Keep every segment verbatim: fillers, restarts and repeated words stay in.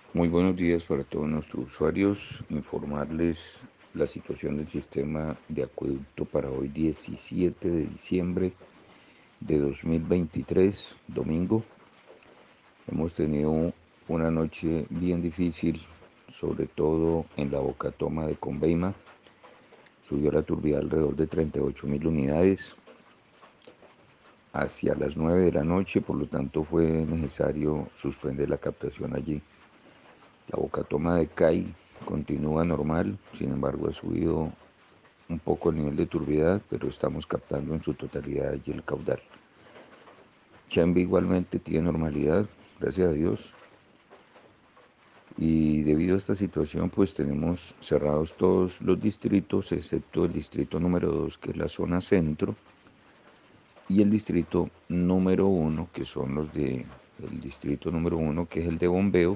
Muy buenos días para todos nuestros usuarios. Informarles la situación del sistema de acueducto para hoy diecisiete de diciembre de dos mil veintitrés, domingo. Hemos tenido una noche bien difícil, sobre todo en la boca toma de Conveima. Subió la turbidez alrededor de treinta y ocho mil unidades hacia las nueve de la noche, por lo tanto fue necesario suspender la captación allí. La bocatoma de Cay continúa normal, sin embargo ha subido un poco el nivel de turbidez, pero estamos captando en su totalidad allí el caudal. Chembe igualmente tiene normalidad, gracias a Dios. Y debido a esta situación, pues tenemos cerrados todos los distritos, excepto el distrito número dos, que es la zona centro, y el distrito número uno, que son los de el distrito número uno, que es el de bombeo,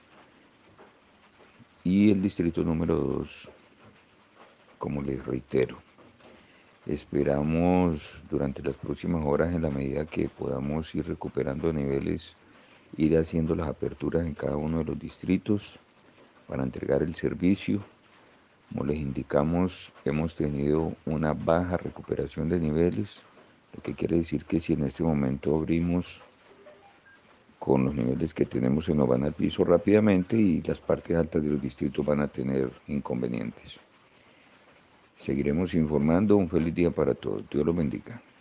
y el distrito número dos, como les reitero. Esperamos durante las próximas horas, en la medida que podamos ir recuperando niveles, ir haciendo las aperturas en cada uno de los distritos para entregar el servicio. Como les indicamos, hemos tenido una baja recuperación de niveles, lo que quiere decir que si en este momento abrimos con los niveles que tenemos, se nos van al piso rápidamente y las partes altas de los distritos van a tener inconvenientes. Seguiremos informando. Un feliz día para todos. Dios los bendiga.